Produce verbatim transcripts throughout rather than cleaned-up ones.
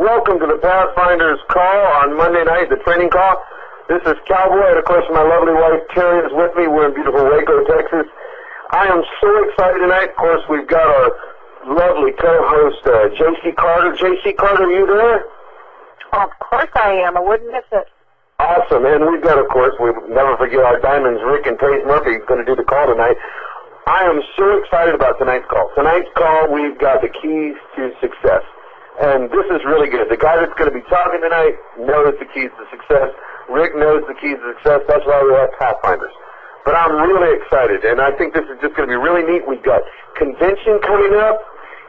Welcome to the Pathfinders call on Monday night, the training call. This is Cowboy, and of course my lovely wife Terry is with me. We're in beautiful Waco, Texas. I am so excited tonight. Of course, we've got our lovely co-host, uh, J C Carter. J C Carter, are you there? Of course I am. I wouldn't miss it. Awesome. And we've got, of course, we never forget our diamonds, Rick and Paige Murphy, going to do the call tonight. I am so excited about tonight's call. Tonight's call, we've got the keys to success. And this is really good. The guy that's going to be talking tonight knows the keys to success. Rick knows the keys to success. That's why we have Pathfinders. But I'm really excited, and I think this is just going to be really neat. We've got convention coming up.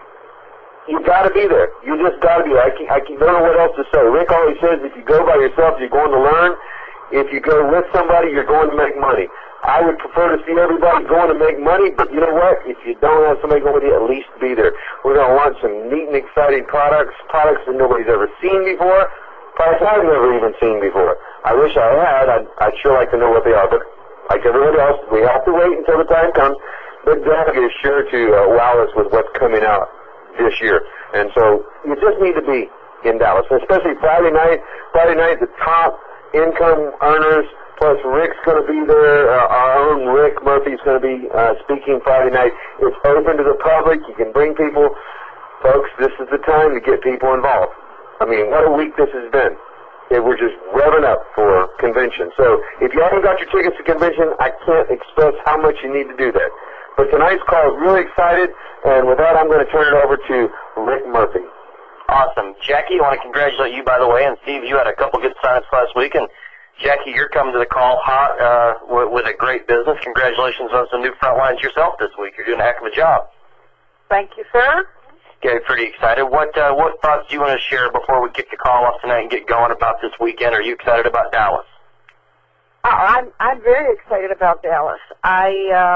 You got to be there. You just got to be there. I, can, I can, don't know what else to say. Rick always says if you go by yourself, you're going to learn. If you go with somebody, you're going to make money. I would prefer to see everybody going to make money, but you know what? If you don't have somebody going with you, at least be there. We're going to launch some neat and exciting products, products that nobody's ever seen before, products I've never even seen before. I wish I had. I'd, I'd sure like to know what they are, but like everybody else, we have to wait until the time comes. But Doug is sure to uh, wow us with what's coming out this year. And so you just need to be in Dallas, especially Friday night. Friday night, the top income earners, plus Rick's going to be there. Uh, our own Rick Murphy's going to be uh, speaking Friday night. It's open to the public. You can bring people. Folks, this is the time to get people involved. I mean, what a week this has been. It, we're just revving up for convention. So if you haven't got your tickets to convention, I can't express how much you need to do that. But tonight's call is really excited, and with that, I'm going to turn it over to Rick Murphy. Awesome. Jackie, I want to congratulate you, by the way, and Steve, you had a couple good signups last week, and Jackie, you're coming to the call hot uh, with, with a great business. Congratulations on some new front lines yourself this week. You're doing a heck of a job. Thank you, sir. Okay, pretty excited. What uh, what thoughts do you want to share before we kick the call off tonight and get going about this weekend? Are you excited about Dallas? Oh, I'm I'm very excited about Dallas. I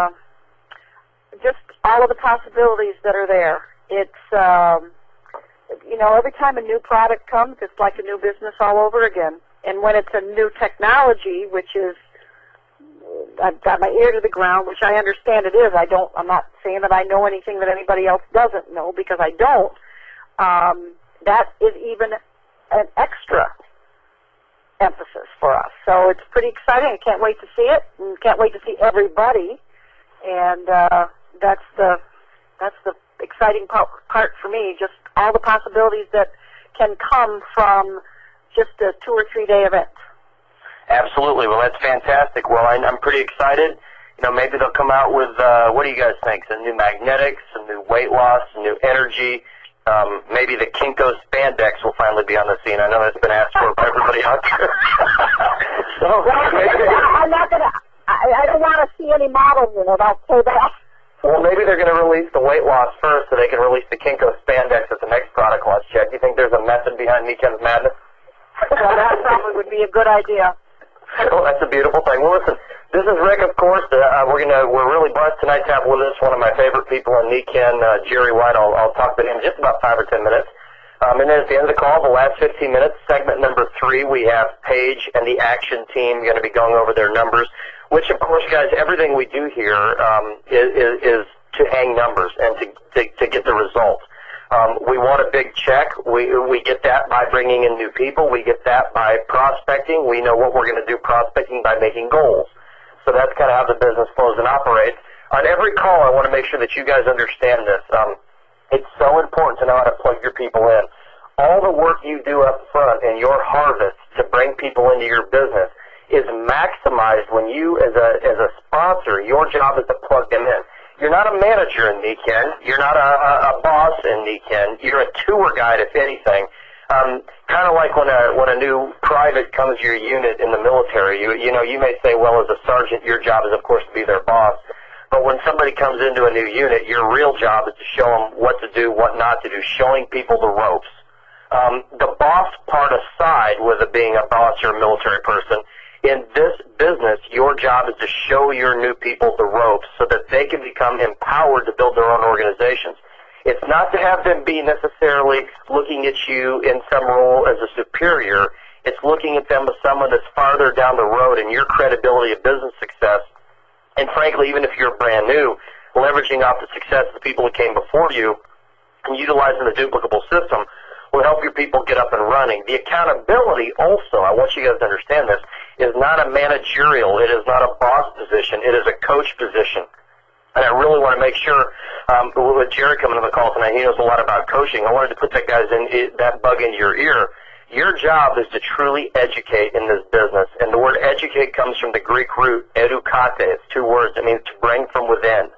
uh, just all of the possibilities that are there. It's um, you know, every time a new product comes, it's like a new business all over again. And when it's a new technology, which is, I've got my ear to the ground, which I understand it is. I don't, I'm not saying that I know anything that anybody else doesn't know, because I don't. Um, that is even an extra emphasis for us. So it's pretty exciting. I can't wait to see it, and can't wait to see everybody. And uh, that's the that's the exciting part, part for me. Just all the possibilities that can come from just a two or three day event. Absolutely. Well, that's fantastic. Well, I, I'm pretty excited. You know, maybe they'll come out with, uh, what do you guys think? Some new magnetics, some new weight loss, some new energy. Um, maybe the Kinko spandex will finally be on the scene. I know that's been asked for by everybody out there. So, well, maybe, I'm not going to, I don't want to see any models in it, I'll say that. Well, maybe they're going to release the weight loss first so they can release the Kinko spandex at the next product launch. Check. Do you think there's a method behind Weekend's Madness? Well, that probably would be a good idea. Well, that's a beautiful thing. Well, listen, this is Rick, of course. Uh, we're gonna we're really blessed tonight to have with us one of my favorite people in Niken, uh, Jerry White. I'll, I'll talk to him in just about five or ten minutes. Um, and then at the end of the call, the last fifteen minutes, segment number three, we have Paige and the Action Team going to be going over their numbers. Which, of course, guys, everything we do here um, is, is is to hang numbers and to to, to get the results. Um, we want a big check. We we get that by bringing in new people. We get that by prospecting. We know what we're going to do prospecting by making goals. So that's kind of how the business flows and operates. On every call, I want to make sure that you guys understand this. Um, it's so important to know how to plug your people in. All the work you do up front in your harvest to bring people into your business is maximized when you, as a as a sponsor, your job is to plug them in. You're not a manager in Niken. You're not a, a, a boss in Niken. You're a tour guide, if anything. Um, kind of like when a when a new private comes to your unit in the military. You you know you may say, well, as a sergeant, your job is of course to be their boss. But when somebody comes into a new unit, your real job is to show them what to do, what not to do, showing people the ropes. Um, the boss part aside, with it being a boss or a military person, in this business, your job is to show your new people the ropes so that they can become empowered to build their own organizations. It's not to have them be necessarily looking at you in some role as a superior. It's looking at them as someone that's farther down the road in your credibility of business success. And frankly, even if you're brand new, leveraging off the success of the people that came before you and utilizing the duplicable system, will help your people get up and running. The accountability also, I want you guys to understand this, is not a managerial, it is not a boss position, it is a coach position. And I really want to make sure, um, with Jerry coming to the call tonight, he knows a lot about coaching. I wanted to put that guys in that bug into your ear. Your job is to truly educate in this business. And the word educate comes from the Greek root, edukate. It's two words. It means to bring from within.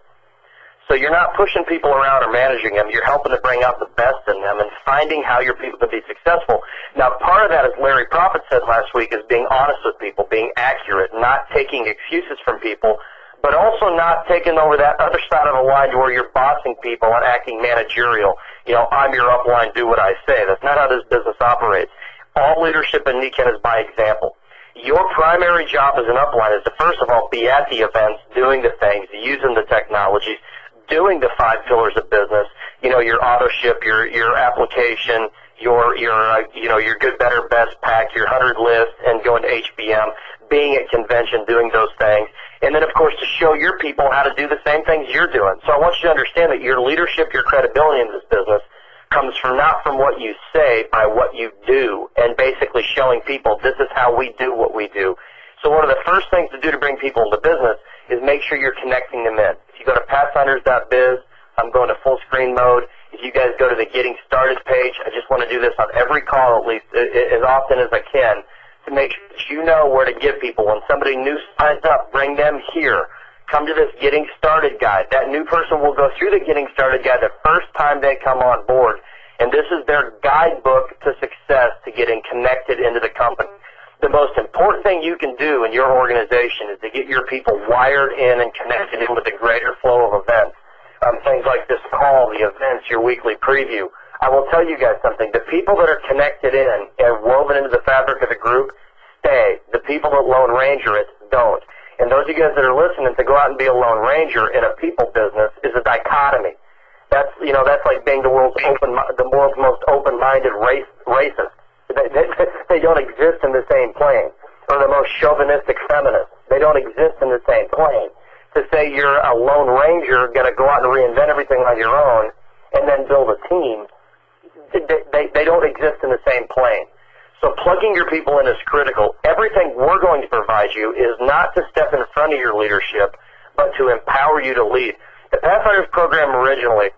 So you're not pushing people around or managing them. You're helping to bring out the best in them and finding how your people can be successful. Now, part of that, as Larry Prophet said last week, is being honest with people, being accurate, not taking excuses from people, but also not taking over that other side of the line to where you're bossing people and acting managerial. You know, I'm your upline, do what I say. That's not how this business operates. All leadership in Nikken is by example. Your primary job as an upline is to, first of all, be at the events, doing the things, using the technologies, doing the five pillars of business, you know, your auto ship, your, your application, your, your, uh, you know, your good, better, best pack, your hundred list, and going to H B M, being at convention, doing those things. And then, of course, to show your people how to do the same things you're doing. So I want you to understand that your leadership, your credibility in this business comes from not from what you say, by what you do, and basically showing people this is how we do what we do. So one of the first things to do to bring people into business is make sure you're connecting them in. If you go to pathfinders dot biz, I'm going to full screen mode. If you guys go to the Getting Started page, I just want to do this on every call at least as often as I can to make sure that you know where to give people. When somebody new signs up, bring them here. Come to this Getting Started guide. That new person will go through the Getting Started guide the first time they come on board. And this is their guidebook to success, to getting connected into the company. The most important thing you can do in your organization is to get your people wired in and connected in with the greater flow of events. Um, things like this call, the events, your weekly preview. I will tell you guys something. The people that are connected in and woven into the fabric of the group stay. The people that Lone Ranger it don't. And those of you guys that are listening, to go out and be a Lone Ranger in a people business is a dichotomy. That's, you know, that's like being the world's open, the world's most open-minded race, racist. They, they, they don't exist in the same plane. Or the most chauvinistic feminist. They don't exist in the same plane. To say you're a Lone Ranger, going to go out and reinvent everything on your own, and then build a team, they, they, they don't exist in the same plane. So plugging your people in is critical. Everything we're going to provide you is not to step in front of your leadership, but to empower you to lead. The Pathfinders program originally,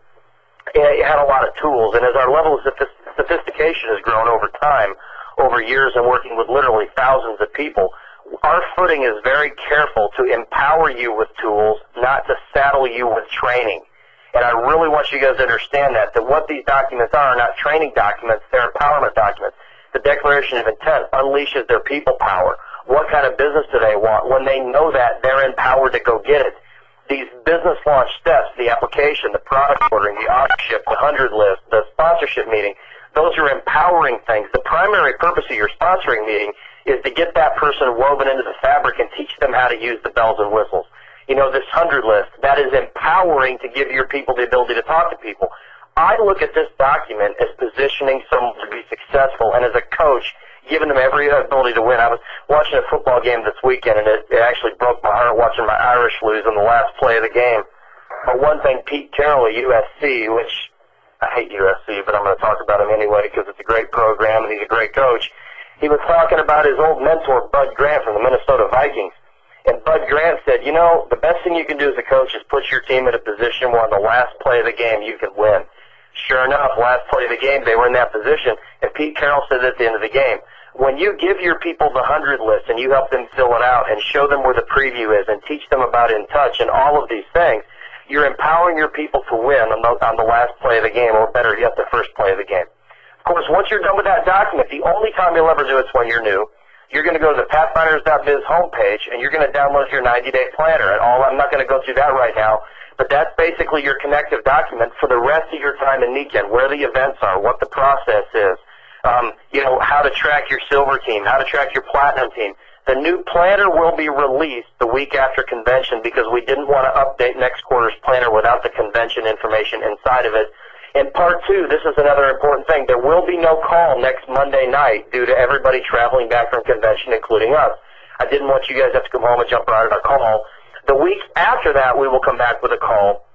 it had a lot of tools, and as our level of sophistication has grown over time, over years and working with literally thousands of people, our footing is very careful to empower you with tools, not to saddle you with training. And I really want you guys to understand that, that what these documents are are not training documents, they're empowerment documents. The Declaration of Intent unleashes their people power. What kind of business do they want? When they know that, they're empowered to go get it. These business launch steps, the application, the product ordering, the authorship, the hundred list, the sponsorship meeting, those are empowering things. The primary purpose of your sponsoring meeting is to get that person woven into the fabric and teach them how to use the bells and whistles. You know, this hundred list, that is empowering to give your people the ability to talk to people. I look at this document as positioning someone to be successful, and as a coach, giving them every ability to win. I was watching a football game this weekend, and it, it actually broke my heart watching my Irish lose in the last play of the game. But one thing, Pete Carroll at U S C, which I hate U S C, but I'm going to talk about him anyway because it's a great program and he's a great coach. He was talking about his old mentor, Bud Grant, from the Minnesota Vikings. And Bud Grant said, you know, the best thing you can do as a coach is put your team in a position where on the last play of the game you can win. Sure enough, last play of the game, they were in that position. And Pete Carroll said at the end of the game, when you give your people the hundred list and you help them fill it out and show them where the preview is and teach them about In Touch and all of these things, you're empowering your people to win on the, on the last play of the game, or better yet, the first play of the game. Of course, once you're done with that document, the only time you'll ever do it is when you're new. You're going to go to the pathfinders dot biz homepage, and you're going to download your ninety-day planner. And all I'm not going to go through that right now, but that's basically your connective document for the rest of your time in Nikken, where the events are, what the process is, um, you know, how to track your silver team, how to track your platinum team. The new planner will be released the week after convention because we didn't want to update next quarter's planner without the convention information inside of it. And part two, this is another important thing. There will be no call next Monday night due to everybody traveling back from convention, including us. I didn't want you guys to have to come home and jump right on a call. The week after that, we will come back with a call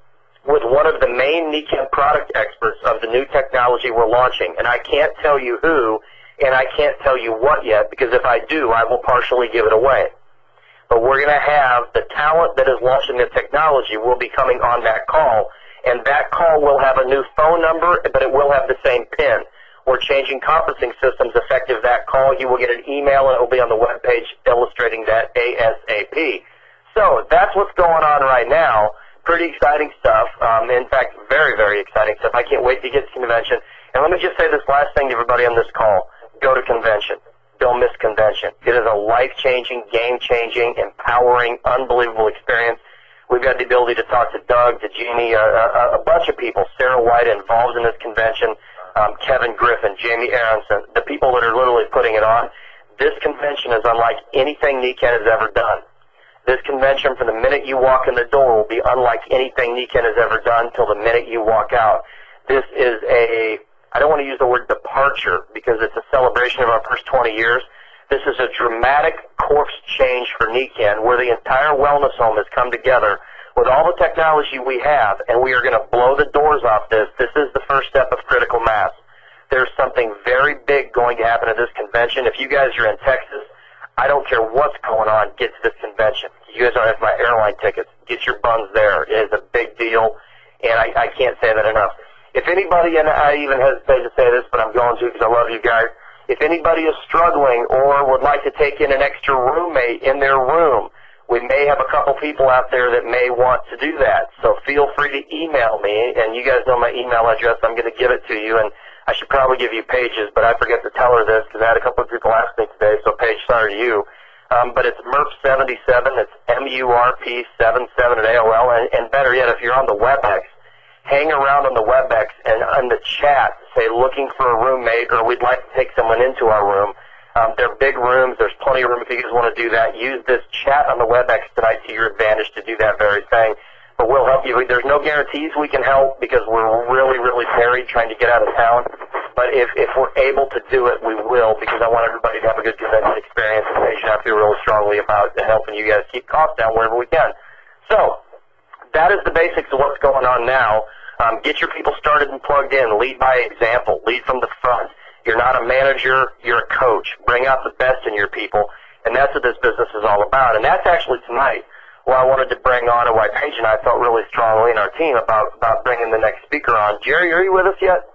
with one of the main Nikken product experts of the new technology we're launching. And I can't tell you who, and I can't tell you what yet, because if I do, I will partially give it away. But we're going to have the talent that is launching the technology will be coming on that call, and that call will have a new phone number, but it will have the same PIN. We're changing conferencing systems effective that call. You will get an email, and it will be on the web page illustrating that ASAP. So that's what's going on right now. Pretty exciting stuff. Um, in fact, very, very exciting stuff. I can't wait to get to convention. And let me just say this last thing to everybody on this call. Go to convention. Don't miss convention. It is a life-changing, game-changing, empowering, unbelievable experience. We've got the ability to talk to Doug, to Jeannie, a, a, a bunch of people, Sarah White involved in this convention, um, Kevin Griffin, Jamie Aronson, the people that are literally putting it on. This convention is unlike anything Nikken has ever done. This convention, from the minute you walk in the door, will be unlike anything Nikken has ever done till the minute you walk out. This is a, I don't want to use the word departure because it's a celebration of our first twenty years. This is a dramatic course change for Nikken where the entire wellness home has come together with all the technology we have, and we are going to blow the doors off this. This is the first step of critical mass. There's something very big going to happen at this convention. If you guys are in Texas, I don't care what's going on, get to this convention. You guys don't have my airline tickets. Get your buns there. It is a big deal, and I, I can't say that enough. If anybody, and I even hesitate to say this, but I'm going to because I love you guys, if anybody is struggling or would like to take in an extra roommate in their room, we may have a couple people out there that may want to do that. So feel free to email me, and you guys know my email address. I'm going to give it to you, and I should probably give you Paige's, but I forget to tell her this because I had a couple of people ask me today, so Paige, sorry to you. Um, but it's Murph seventy-seven, it's M U R P seventy-seven at A O L, and, and better yet, if you're on the WebEx, hang around on the WebEx and on the chat, say looking for a roommate or we'd like to take someone into our room. Um, they're big rooms. There's plenty of room if you guys want to do that. Use this chat on the WebEx tonight to your advantage to do that very thing. But we'll help you. There's no guarantees we can help because we're really, really buried trying to get out of town. But if, if we're able to do it, we will because I want everybody to have a good convention experience, and I feel really strongly about helping you guys keep costs down wherever we can. So that is the basics of what's going on now. Um, get your people started and plugged in. Lead by example. Lead from the front. You're not a manager. You're a coach. Bring out the best in your people, and that's what this business is all about. And that's actually tonight why I wanted to bring on, and why Paige and I felt really strongly in our team about, about bringing the next speaker on. Jerry, are you with us yet?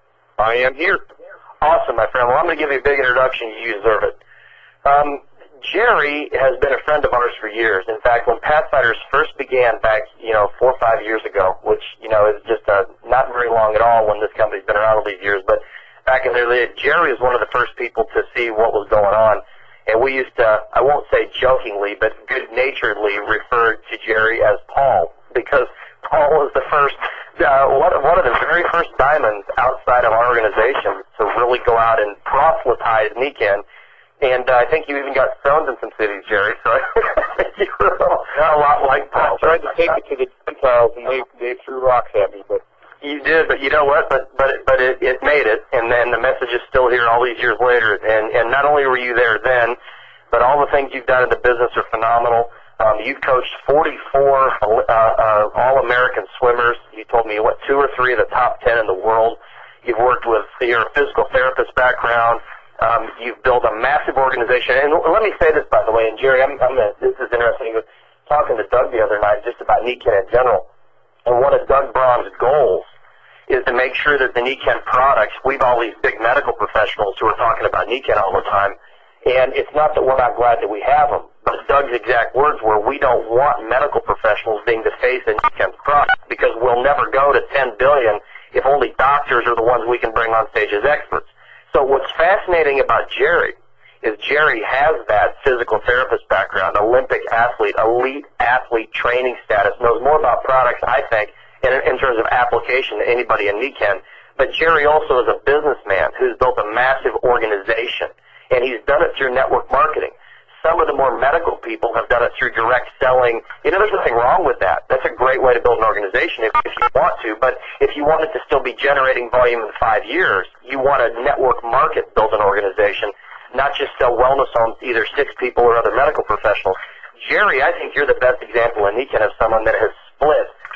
I am here. Awesome, my friend. Well, I'm going to give you a big introduction. You deserve it. Um, Jerry has been a friend of ours for years. In fact, when Pathfinders first began back, you know, four or five years ago, which, you know, is just uh, not very long at all when this company's been around all these years, but back in the day, Jerry was one of the first people to see what was going on. And we used to, I won't say jokingly, but good-naturedly referred to Jerry as Paul, because Paul was the first, uh, one, one of the very first diamonds outside of our organization to really go out and proselytize Nikken. And uh, I think you even got stoned in some cities, Jerry, so I think you were a lot like Paul. I tried to take it to the Gentiles, and they, they threw rocks at me, but... You did, but you know what? But but it, but it, it made it, and then the message is still here all these years later. And and not only were you there then, but all the things you've done in the business are phenomenal. Um, you've coached forty-four uh, uh, All-American swimmers. You told me what two or three of the top ten in the world. You've worked with your physical therapist background. Um, you've built a massive organization. And let me say this, by the way, and Jerry, I'm, I'm a, this is interesting. I was talking to Doug the other night just about Nikken in general. And one of Doug Braun's goals is to make sure that the Nikken products, we've all these big medical professionals who are talking about Nikken all the time, and it's not that we're not glad that we have them, but Doug's exact words were, we don't want medical professionals being the face of Nikken's product because we'll never go to ten billion if only doctors are the ones we can bring on stage as experts. So what's fascinating about Jerry is Jerry has that physical therapist background, Olympic athlete, elite athlete training status, knows more about products, I think, in, in terms of application to anybody in Nikken. But Jerry also is a businessman who's built a massive organization, and he's done it through network marketing. Some of the more medical people have done it through direct selling. You know, there's nothing wrong with that. That's a great way to build an organization if, if you want to. But if you want it to still be generating volume in five years, you want to network market build an organization, not just sell wellness homes to either six people or other medical professionals. Jerry, I think you're the best example in Nikken of someone that has split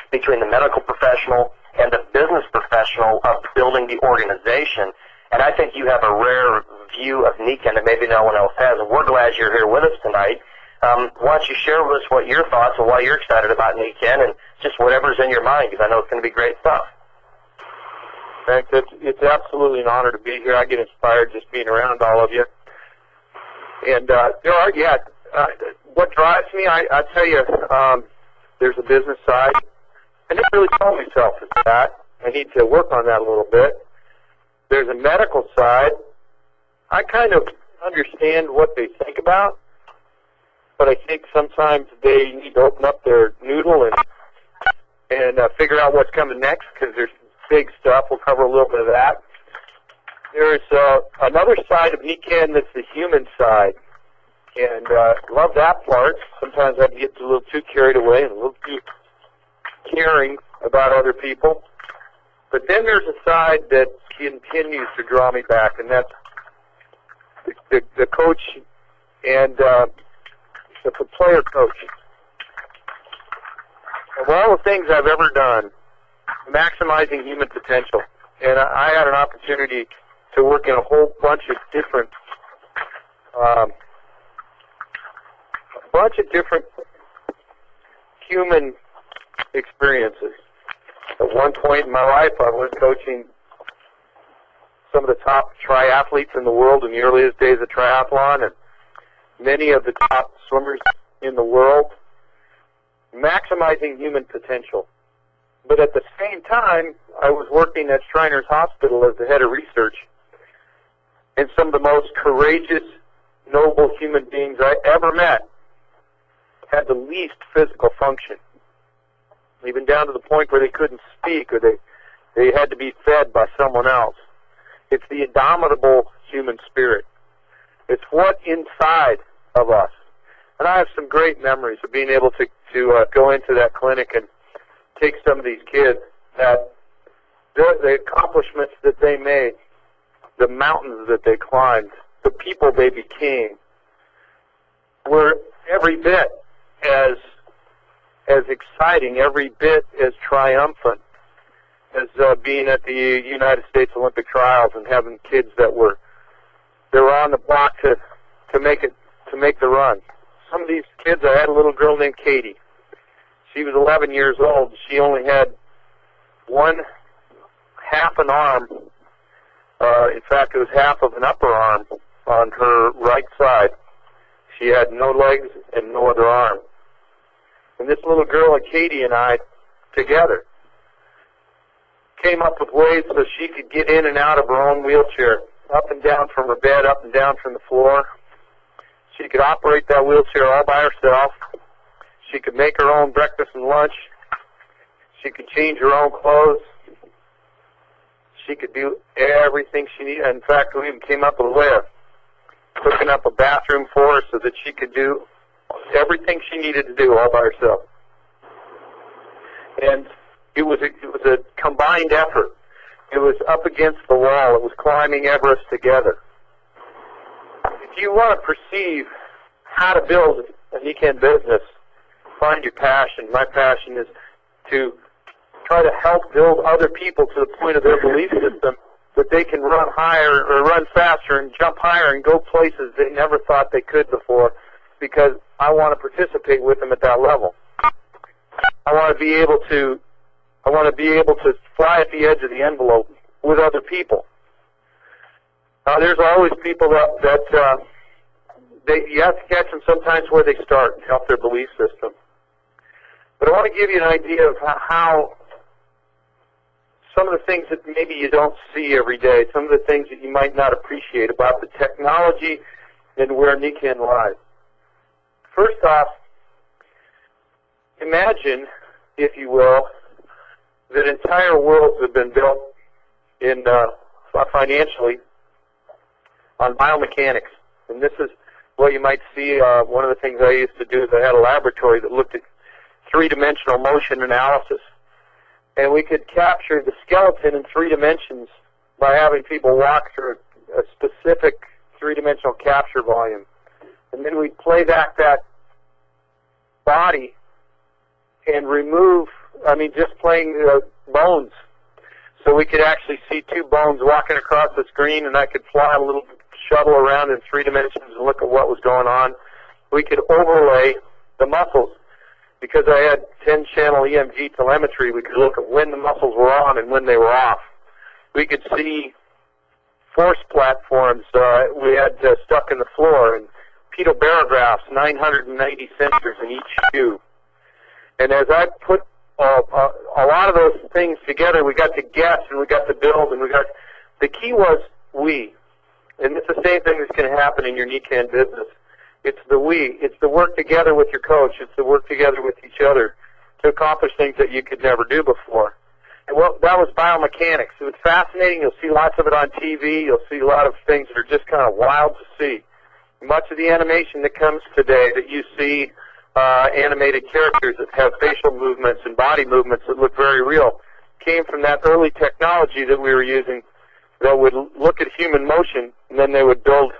between the medical professional and the business professional of building the organization. And I think you have a rare view of Nikken that maybe no one else has. And we're glad you're here with us tonight. Um, why don't you share with us what your thoughts and why you're excited about Nikken and just whatever's in your mind, because I know it's going to be great stuff. Thanks. It's, it's absolutely an honor to be here. I get inspired just being around all of you. And uh, there are, yeah, uh, what drives me, I, I tell you, um, there's a business side. I never really told myself it's that. I need to work on that a little bit. There's a medical side. I kind of understand what they think about, but I think sometimes they need to open up their noodle and and uh, figure out what's coming next, because there's big stuff. We'll cover a little bit of that. There's uh, another side of Nikken that's the human side, and uh, love that part. Sometimes I get a little too carried away and a little too caring about other people. But then there's a side that continues to draw me back, and that's the, the, the coach and uh, the player coach. Of all the things I've ever done, maximizing human potential, and I, I had an opportunity to work in a whole bunch of different, um, a bunch of different human experiences. At one point in my life, I was coaching some of the top triathletes in the world in the earliest days of triathlon, and many of the top swimmers in the world, maximizing human potential. But at the same time, I was working at Shriners Hospital as the head of research, and some of the most courageous, noble human beings I ever met had the least physical function, even down to the point where they couldn't speak or they, they had to be fed by someone else. It's the indomitable human spirit. It's what's inside of us. And I have some great memories of being able to, to uh, go into that clinic and take some of these kids, that the, the accomplishments that they made, the mountains that they climbed, the people they became, were every bit as as exciting, every bit as triumphant as uh, being at the United States Olympic trials and having kids that were they were on the block to to make it to make the run. Some of these kids, I had a little girl named Katie. She was eleven years old. She only had one half an arm. Uh, in fact, it was half of an upper arm on her right side. She had no legs and no other arm. And this little girl and Katie and I, together, came up with ways so she could get in and out of her own wheelchair, up and down from her bed, up and down from the floor. She could operate that wheelchair all by herself. She could make her own breakfast and lunch. She could change her own clothes. She could do everything she needed. In fact, we even came up with a way of hooking up a bathroom for her so that she could do everything she needed to do all by herself. And it was a, it was a combined effort. It was up against the wall. It was climbing Everest together. If you want to perceive how to build a Nikken business, find your passion. My passion is to try to help build other people to the point of their belief system that they can run higher or run faster and jump higher and go places they never thought they could before, because I want to participate with them at that level. I want to be able to I want to be able to fly at the edge of the envelope with other people. Uh, there's always people that, that uh, they, you have to catch them sometimes where they start and help their belief system. But I want to give you an idea of how some of the things that maybe you don't see every day, some of the things that you might not appreciate about the technology and where Nikken lies. First off, imagine, if you will, that entire worlds have been built in uh, financially on biomechanics. And this is what you might see. Uh, one of the things I used to do is I had a laboratory that looked at three-dimensional motion analysis. And we could capture the skeleton in three dimensions by having people walk through a specific three-dimensional capture volume. And then we'd play back that body and remove I mean, just playing uh, bones. So we could actually see two bones walking across the screen, and I could fly a little shuttle around in three dimensions and look at what was going on. We could overlay the muscles. Because I had ten channel E M G telemetry, we could look at when the muscles were on and when they were off. We could see force platforms uh, we had uh, stuck in the floor, and pedobarographs, nine hundred ninety sensors in each shoe. And as I put uh, uh, a lot of those things together, we got to guess and we got to build, and we got. The key was we, and it's the same thing that's going to happen in your Nikan business. It's the we. It's the work together with your coach. It's the work together with each other to accomplish things that you could never do before. And well, that was biomechanics. It was fascinating. You'll see lots of it on T V. You'll see a lot of things that are just kind of wild to see. Much of the animation that comes today that you see, uh, animated characters that have facial movements and body movements that look very real, came from that early technology that we were using that would look at human motion, and then they would build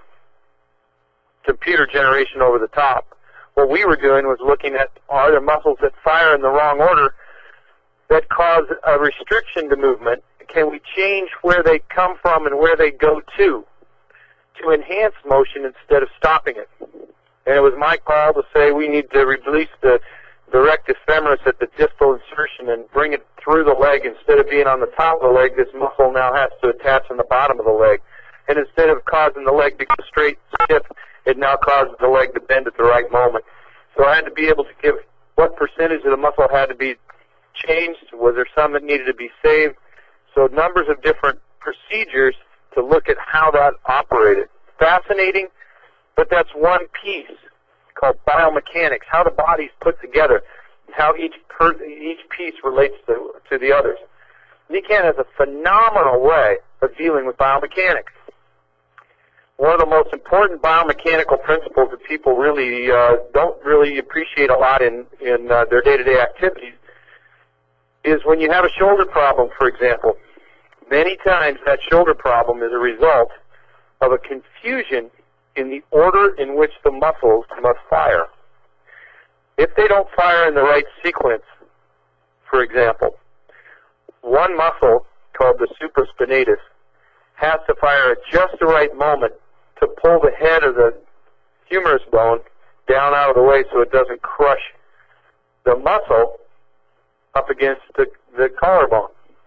computer generation over the top. What we were doing was looking at, are there muscles that fire in the wrong order that cause a restriction to movement? Can we change where they come from and where they go to to enhance motion instead of stopping it? And it was my call to say we need to release the, the rectus femoris at the distal insertion and bring it through the leg. Instead of being on the top of the leg, this muscle now has to attach on the bottom of the leg. And instead of causing the leg to go straight stiff, it now causes the leg to bend at the right moment. So I had to be able to give what percentage of the muscle had to be changed. Was there some that needed to be saved? So numbers of different procedures to look at how that operated. Fascinating, but that's one piece called biomechanics, how the body's put together, how each per, each piece relates to, to the others. Nikan has a phenomenal way of dealing with biomechanics. One of the most important biomechanical principles that people really uh, don't really appreciate a lot in, in uh, their day-to-day activities is when you have a shoulder problem, for example. Many times that shoulder problem is a result of a confusion in the order in which the muscles must fire. If they don't fire in the right sequence, for example, one muscle called the supraspinatus has to fire at just the right moment to pull the head of the humerus bone down out of the way so it doesn't crush the muscle up against the, the collarbone.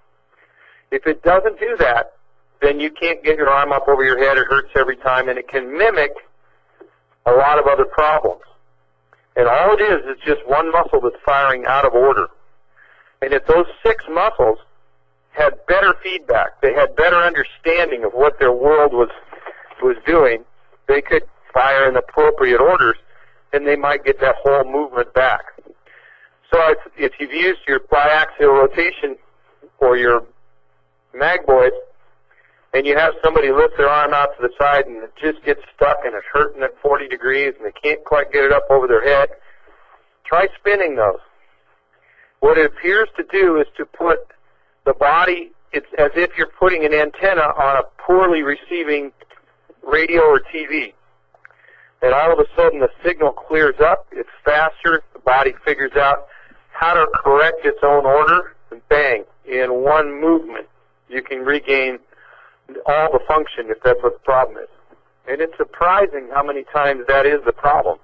If it doesn't do that, then you can't get your arm up over your head. It hurts every time, and it can mimic a lot of other problems. And all it is is just one muscle that's firing out of order. And if those six muscles had better feedback, they had better understanding of what their world was was doing, they could fire in appropriate orders, and they might get that whole movement back. So if, if you've used your biaxial rotation or your magboid, and you have somebody lift their arm out to the side and it just gets stuck and it's hurting at forty degrees and they can't quite get it up over their head, try spinning those. What it appears to do is to put the body, it's as if you're putting an antenna on a poorly receiving radio or T V. And all of a sudden the signal clears up, it's faster, the body figures out how to correct its own order, and bang, in one movement you can regain all the function if that's what the problem is. And it's surprising how many times that is the problem.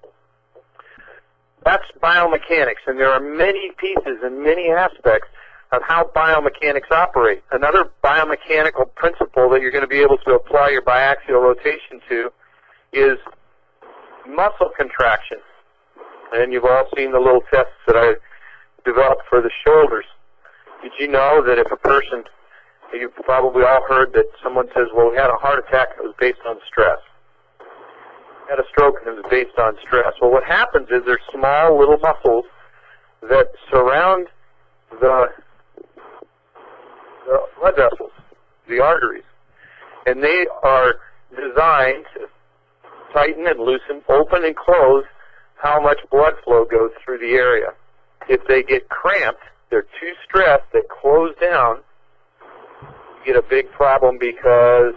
That's biomechanics, and there are many pieces and many aspects of how biomechanics operate. Another biomechanical principle that you're going to be able to apply your biaxial rotation to is muscle contraction. And you've all seen the little tests that I developed for the shoulders. Did you know that if a person, you've probably all heard that someone says, well, we had a heart attack and it was based on stress. Had a stroke and it was based on stress. Well, what happens is there's small little muscles that surround the, the blood vessels, the arteries, and they are designed to tighten and loosen, open and close how much blood flow goes through the area. If they get cramped, they're too stressed, they close down, you get a big problem because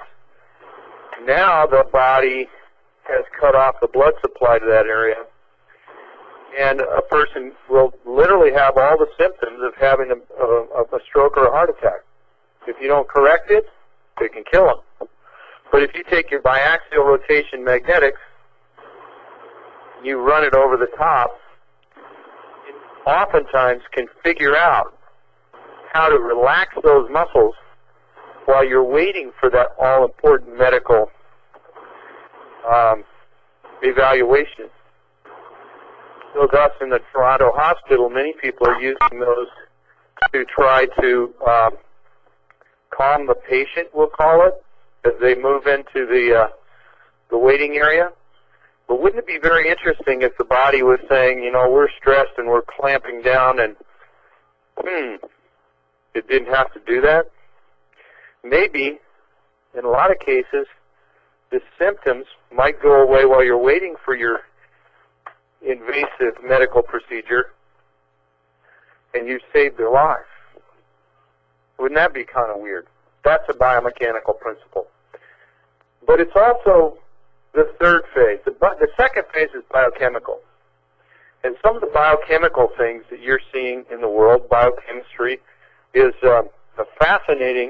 now the body has cut off the blood supply to that area, and a person will literally have all the symptoms of having a, a, a stroke or a heart attack. If you don't correct it, it can kill them. But if you take your biaxial rotation magnetics, you run it over the top, it oftentimes can figure out how to relax those muscles while you're waiting for that all-important medical um, evaluation. So thus, in the Toronto hospital, many people are using those to try to um, calm the patient, we'll call it, as they move into the uh, the waiting area. But wouldn't it be very interesting if the body was saying, you know, we're stressed and we're clamping down, and hmm, it didn't have to do that? Maybe, in a lot of cases, the symptoms might go away while you're waiting for your invasive medical procedure, and you saved their life. Wouldn't that be kind of weird? That's a biomechanical principle. But it's also the third phase. The, the second phase is biochemical. And some of the biochemical things that you're seeing in the world, biochemistry, is um, a fascinating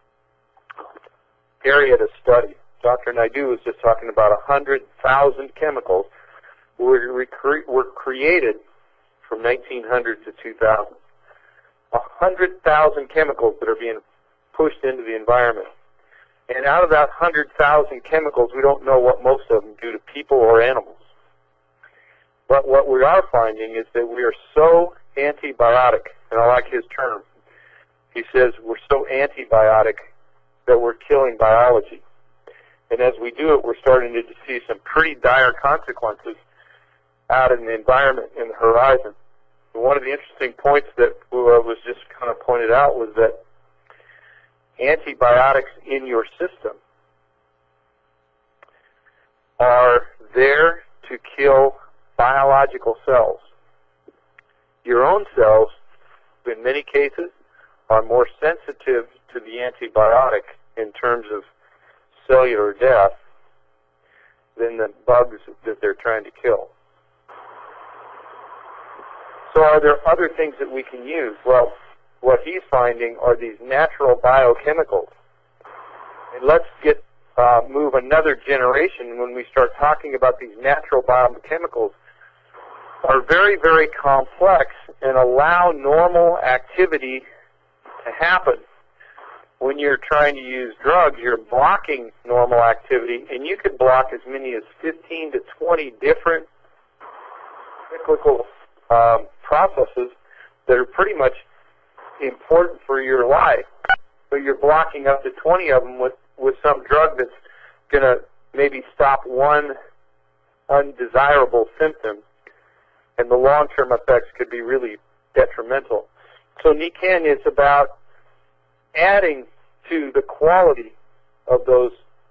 area to study. Doctor Naidu was just talking about one hundred thousand chemicals were, recre- were created from nineteen hundred to two thousand. one hundred thousand chemicals that are being pushed into the environment. And out of that one hundred thousand chemicals, we don't know what most of them do to people or animals. But what we are finding is that we are so antibiotic, and I like his term. He says we're so antibiotic that we're killing biology. And as we do it, we're starting to see some pretty dire consequences out in the environment, in the horizon. And one of the interesting points that was just kind of pointed out was that antibiotics in your system are there to kill biological cells. Your own cells, in many cases, are more sensitive to the antibiotic in terms of cellular death than the bugs that they're trying to kill. So are there other things that we can use? Well, what he's finding are these natural biochemicals. And let's get uh, move another generation when we start talking about these natural biochemicals are very, very complex and allow normal activity to happen. When you're trying to use drugs, you're blocking normal activity, and you can block as many as fifteen to twenty different cyclical um, processes that are pretty much important for your life, but you're blocking up to twenty of them with, with some drug that's going to maybe stop one undesirable symptom, and the long-term effects could be really detrimental. So Nikken is about adding to the quality of those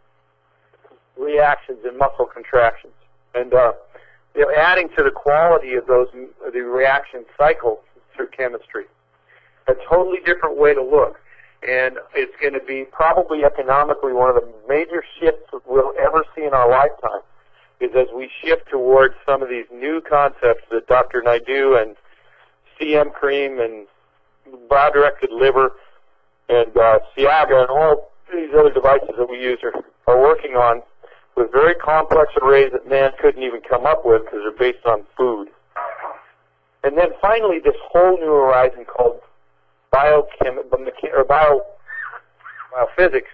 reactions and muscle contractions, and uh, you know, adding to the quality of those the reaction cycles through chemistry. A totally different way to look, and it's going to be probably economically one of the major shifts we'll ever see in our lifetime, is as we shift towards some of these new concepts that Doctor Naidu and C M cream and bio-directed liver and uh, Ciaga and all these other devices that we use are, are working on with very complex arrays that man couldn't even come up with because they're based on food. And then finally, this whole new horizon called biochem or bio biophysics,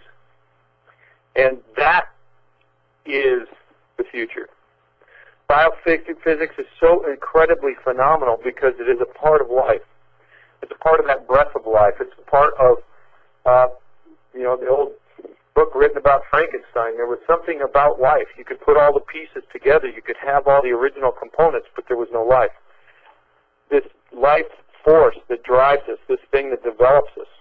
and that is the future. Biophysics is so incredibly phenomenal because it is a part of life. It's a part of that breath of life. It's a part of, uh, you know, the old book written about Frankenstein. There was something about life. You could put all the pieces together. You could have all the original components, but there was no life. This life force that drives us, this thing that develops us.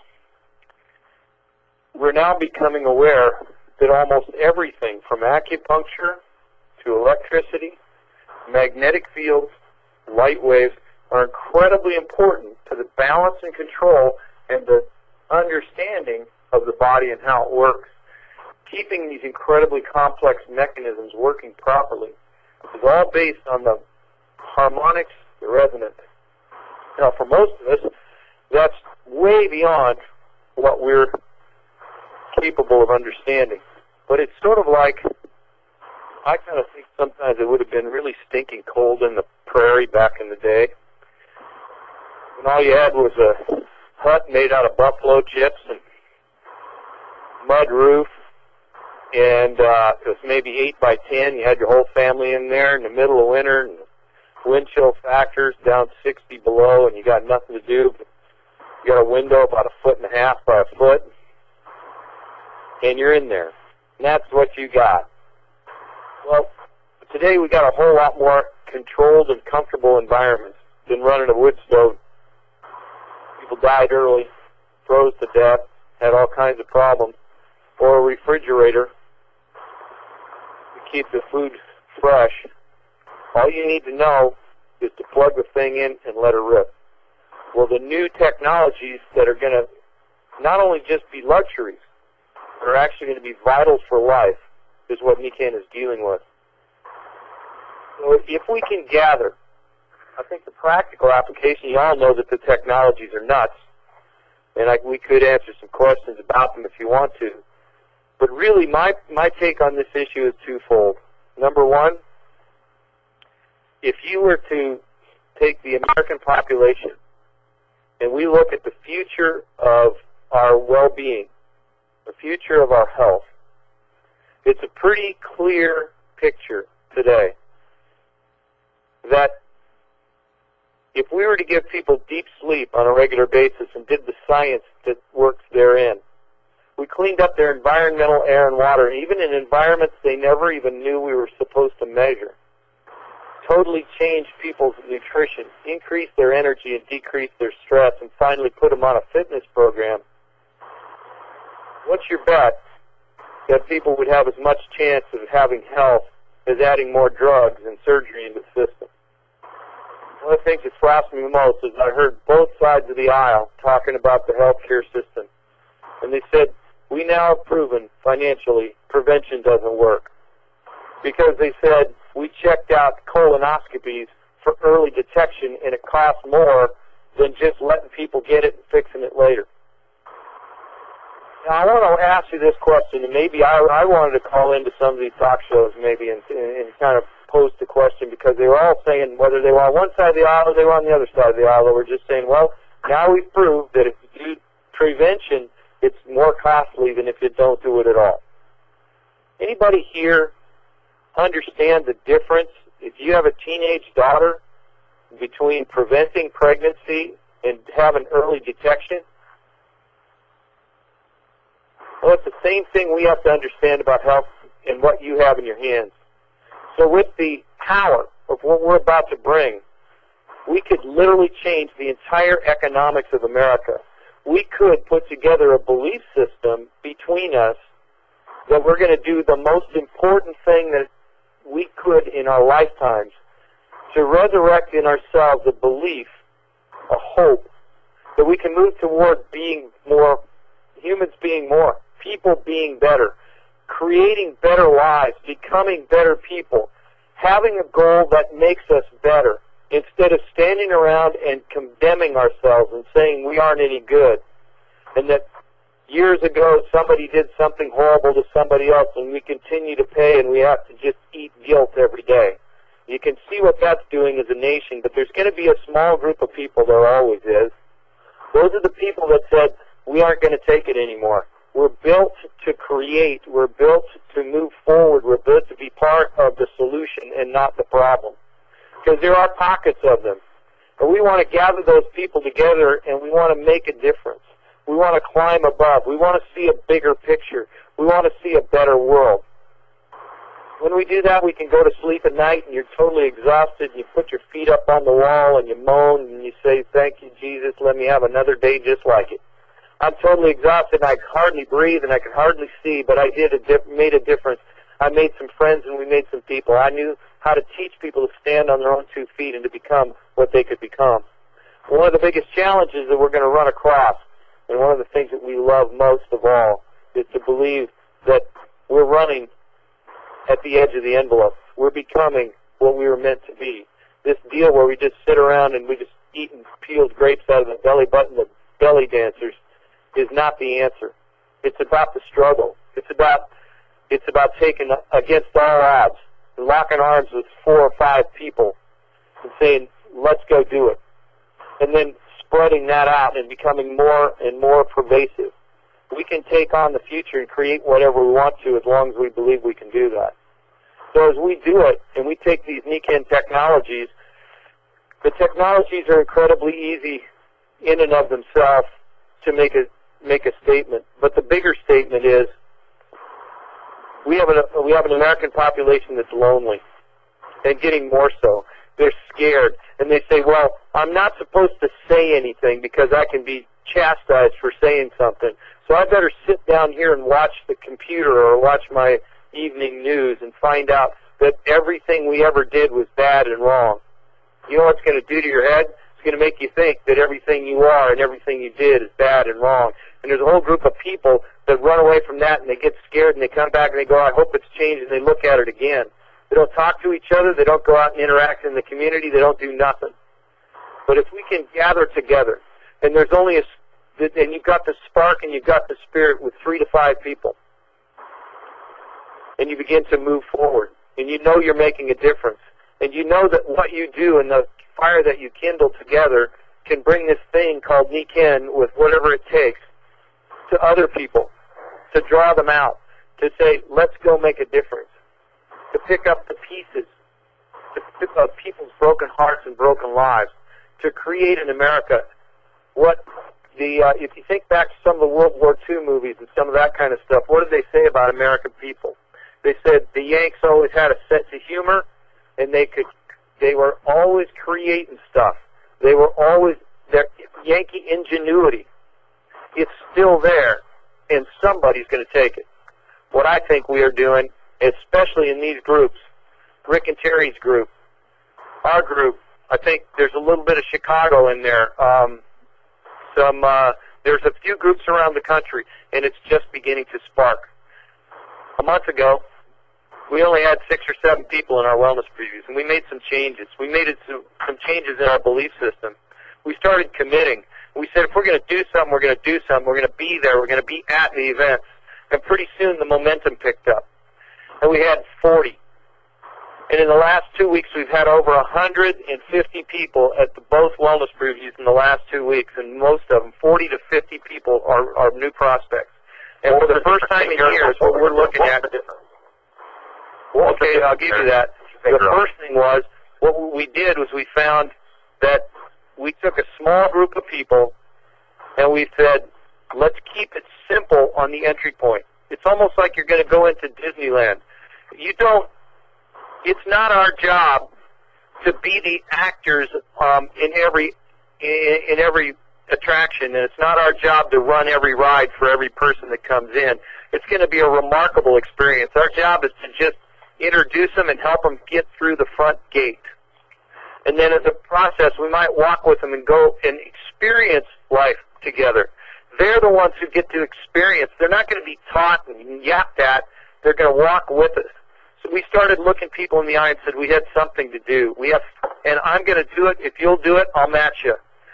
We're now becoming aware that almost everything from acupuncture to electricity, magnetic fields, light waves are incredibly important to the balance and control and the understanding of the body and how it works. Keeping these incredibly complex mechanisms working properly is all based on the harmonics the resonant. Now, for most of us, that's way beyond what we're capable of understanding. But it's sort of like, I kind of think sometimes it would have been really stinking cold in the prairie back in the day, when all you had was a hut made out of buffalo chips and mud roof, and uh, it was maybe eight by ten. You had your whole family in there in the middle of winter, and wind chill factors down sixty below, and you got nothing to do. You got a window about a foot and a half by a foot, and you're in there. And that's what you got. Well, today we got a whole lot more controlled and comfortable environments than running a wood stove. People died early, froze to death, had all kinds of problems. Or a refrigerator to keep the food fresh. All you need to know is to plug the thing in and let her rip. Well, the new technologies that are going to not only just be luxuries, but are actually going to be vitals for life, is what Nikken is dealing with. So if we can gather, I think the practical application, you all know that the technologies are nuts, and I, we could answer some questions about them if you want to. But really, my, my take on this issue is twofold. Number one, if you were to take the American population and we look at the future of our well-being, the future of our health, it's a pretty clear picture today that if we were to give people deep sleep on a regular basis and did the science that works therein, we cleaned up their environmental air and water, even in environments they never even knew we were supposed to measure. Totally changed people's nutrition, increased their energy and decreased their stress, and finally put them on a fitness program. What's your bet that people would have as much chance of having health as adding more drugs and surgery into the system? One of the things that flaps me most is I heard both sides of the aisle talking about the healthcare system. And they said, we now have proven financially prevention doesn't work. Because they said, we checked out colonoscopies for early detection and it costs more than just letting people get it and fixing it later. Now, I want to ask you this question, and maybe I, I wanted to call into some of these talk shows maybe and, and kind of pose the question, because they were all saying, whether they were on one side of the aisle or they were on the other side of the aisle, they were just saying, well, now we've proved that if you do prevention, it's more costly than if you don't do it at all. Anybody here understand the difference, if you have a teenage daughter, between preventing pregnancy and having early detection? Well, it's the same thing we have to understand about health and what you have in your hands. So with the power of what we're about to bring, we could literally change the entire economics of America. We could put together a belief system between us that we're going to do the most important thing that we could in our lifetimes, to resurrect in ourselves a belief, a hope, that we can move toward being more, humans being more, people being better, creating better lives, becoming better people, having a goal that makes us better, instead of standing around and condemning ourselves and saying we aren't any good, and that years ago somebody did something horrible to somebody else and we continue to pay and we have to just eat guilt every day. You can see what that's doing as a nation, but there's going to be a small group of people, there always is. Those are the people that said, we aren't going to take it anymore. We're built to create. We're built to move forward. We're built to be part of the solution and not the problem. Because there are pockets of them. And we want to gather those people together and we want to make a difference. We want to climb above. We want to see a bigger picture. We want to see a better world. When we do that, we can go to sleep at night and you're totally exhausted and you put your feet up on the wall and you moan and you say, thank you, Jesus, let me have another day just like it. I'm totally exhausted and I could hardly breathe and I could hardly see, but I did a dif- made a difference. I made some friends and we made some people. I knew how to teach people to stand on their own two feet and to become what they could become. One of the biggest challenges that we're going to run across, and one of the things that we love most of all, is to believe that we're running at the edge of the envelope. We're becoming what we were meant to be. this deal where we just sit around and we just eat peeled grapes out of the belly button of belly dancers is not the answer. It's about the struggle. It's about it's about taking against all odds, and locking arms with four or five people and saying, let's go do it. And then spreading that out and becoming more and more pervasive. We can take on the future and create whatever we want to as long as we believe we can do that. So as we do it and we take these Nikken technologies, the technologies are incredibly easy in and of themselves to make a make a statement. But the bigger statement is we have an we have an American population that's lonely and getting more so. They're scared and they say, well, I'm not supposed to say anything because I can be chastised for saying something. So I better sit down here and watch the computer or watch my evening news and find out that everything we ever did was bad and wrong. You know what it's going to do to your head? It's going to make you think that everything you are and everything you did is bad and wrong. And there's a whole group of people that run away from that and they get scared and they come back and they go, I hope it's changed, and they look at it again. They don't talk to each other. They don't go out and interact in the community. They don't do nothing. But if we can gather together, and there's only a, and you've got the spark and you've got the spirit with three to five people, and you begin to move forward, and you know you're making a difference, and you know that what you do and the fire that you kindle together can bring this thing called Nikken with whatever it takes to other people, to draw them out, to say, let's go make a difference, to pick up the pieces, to pick up people's broken hearts and broken lives, to create in America what the, uh, if you think back to some of the World War Two movies and some of that kind of stuff, what did they say about American people? They said the Yanks always had a sense of humor, and they could, they were always creating stuff. They were always, their Yankee ingenuity, it's still there, and somebody's going to take it. What I think we are doing, especially in these groups, Rick and Terry's group, our group, I think there's a little bit of Chicago in there. Um, some, uh, there's a few groups around the country, and it's just beginning to spark. A month ago, we only had six or seven people in our wellness previews, and we made some changes. We made it some, some changes in our belief system. We started committing. We said, if we're going to do something, we're going to do something. We're going to be there. We're going to be at the events. And pretty soon the momentum picked up. And we had forty. And in the last two weeks, we've had over one hundred fifty people at the both wellness previews in the last two weeks, and most of them, forty to fifty people, are, are new prospects. And for the first time in years, what we're looking at, well, okay, I'll give you that. The first thing was, what we did was we found that we took a small group of people, and we said, let's keep it simple on the entry point. It's almost like you're going to go into Disneyland. You don't, it's not our job to be the actors um, in every in, in every attraction, and it's not our job to run every ride for every person that comes in. It's going to be a remarkable experience. Our job is to just introduce them and help them get through the front gate. And then as a process, we might walk with them and go and experience life together. They're the ones who get to experience. They're not going to be taught and yapped at. They're going to walk with us. So we started looking people in the eye and said, we had something to do. We have, and I'm going to do it. If you'll do it, I'll match you.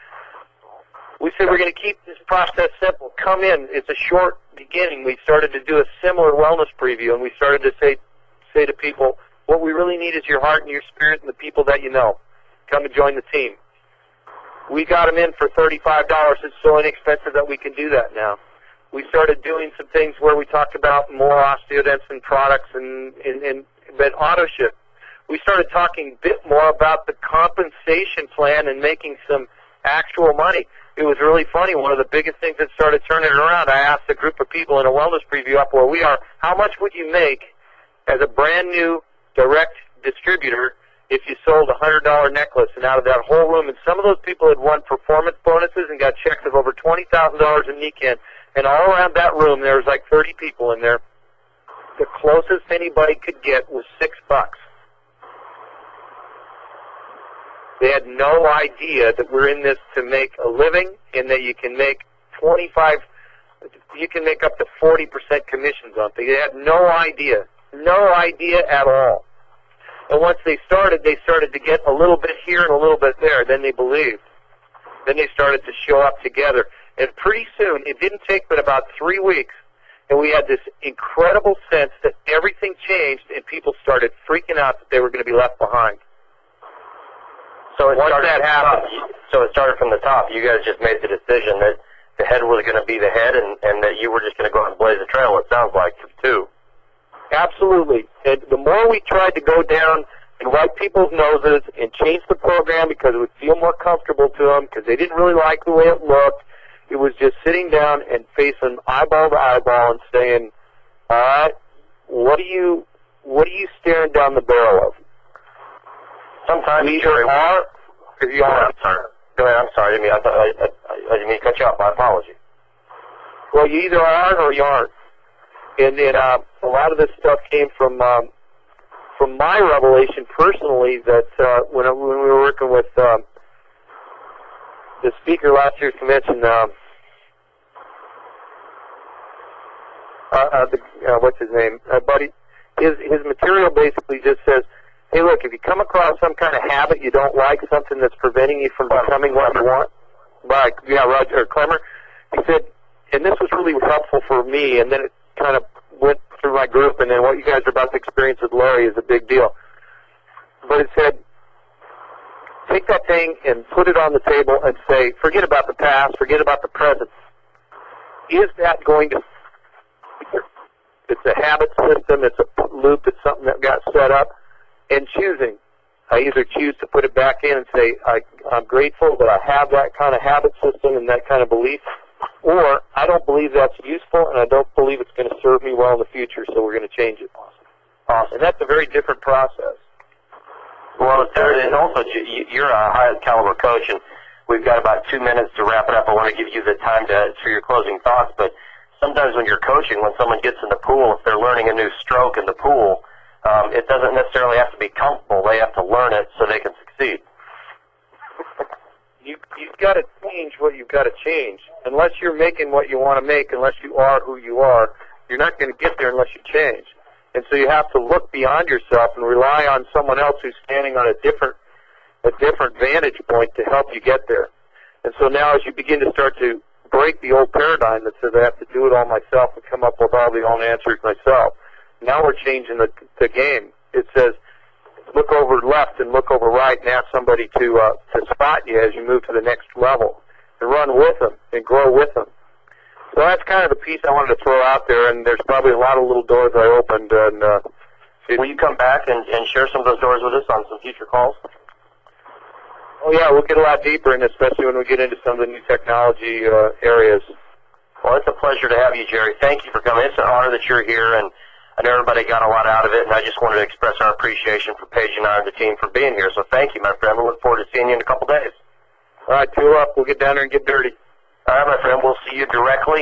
We said we're going to keep this process simple. Come in. It's a short beginning. We started to do a similar wellness preview, and we started to say, say to people, what we really need is your heart and your spirit and the people that you know. Come and join the team. We got them in for thirty-five dollars. It's so inexpensive that we can do that now. We started doing some things where we talked about more osteodensin products and, and, and but auto ship. We started talking a bit more about the compensation plan and making some actual money. It was really funny. One of the biggest things that started turning it around, I asked a group of people in a wellness preview up where we are, how much would you make as a brand new direct distributor if you sold a one hundred dollar necklace? And out of that whole room, and some of those people had won performance bonuses and got checks of over twenty thousand dollars in Nikken. And all around that room, there was like thirty people in there. The closest anybody could get was six bucks. They had no idea that we're in this to make a living and that you can make twenty-five, you can make up to forty percent commissions on things. They had no idea. No idea at all. And once they started, they started to get a little bit here and a little bit there. Then they believed. Then they started to show up together. And pretty soon, it didn't take but about three weeks, and we had this incredible sense that everything changed, and people started freaking out that they were going to be left behind. So it Once started that from the happened, top. So it started from the top. You guys just made the decision that the head was going to be the head, and, and that you were just going to go out and blaze a trail, it sounds like, too. absolutely. And the more we tried to go down and wipe people's noses and change the program because it would feel more comfortable to them because they didn't really like the way it looked, it was just sitting down and facing eyeball to eyeball and saying, all right, what are you, what are you staring down the barrel of? Sometimes We Jerry, either are, if you Go ahead, are, I'm sorry. Go ahead, I'm sorry. I didn't mean, I, thought, I, I, I didn't mean to cut you off. My apology. well, you either are or you aren't. And, and uh, a lot of this stuff came from um, from my revelation personally that uh, when, I, when we were working with um, the speaker last year's convention, um, uh, uh, the, uh, what's his name, uh, Buddy, his, his material basically just says, hey, look, if you come across some kind of habit you don't like, something that's preventing you from becoming what you want, like, yeah, Roger, or Clemmer, he said, and this was really helpful for me, and then it kind of went through my group, and then what you guys are about to experience with Larry is a big deal. But it said, take that thing and put it on the table and say, forget about the past, forget about the present. Is that going to, it's a habit system, it's a loop, it's something that got set up, and choosing. I either choose to put it back in and say, I, I'm grateful that I have that kind of habit system and that kind of belief, or I don't believe that's useful and I don't believe it's going to serve me well in the future, so we're going to change it. Awesome. And that's a very different process. Well, and also, you're a high-caliber coach, and we've got about two minutes to wrap it up. I want to give you the time to for your closing thoughts, but sometimes when you're coaching, when someone gets in the pool, if they're learning a new stroke in the pool, um, it doesn't necessarily have to be comfortable. They have to learn it so they can succeed. You, you've got to change what you've got to change. Unless you're making what you want to make, unless you are who you are, you're not going to get there unless you change. And so you have to look beyond yourself and rely on someone else who's standing on a different, a different vantage point to help you get there. And so now as you begin to start to break the old paradigm that says I have to do it all myself and come up with all the own answers myself, now we're changing the, the game. It says look over left and look over right and ask somebody to, uh, to spot you as you move to the next level and run with them and grow with them. So that's kind of the piece I wanted to throw out there, and there's probably a lot of little doors I opened. And uh, Will you come back and, and share some of those doors with us on some future calls? Oh, yeah, we'll get a lot deeper, and especially when we get into some of the new technology uh, areas. Well, it's a pleasure to have you, Jerry. Thank you for coming. It's an honor that you're here, and I know everybody got a lot out of it, and I just wanted to express our appreciation for Paige and I and the team for being here. So thank you, my friend. We look forward to seeing you in a couple days. All right, tool up. We'll get down there and get dirty. All right, my friend. We'll see you directly.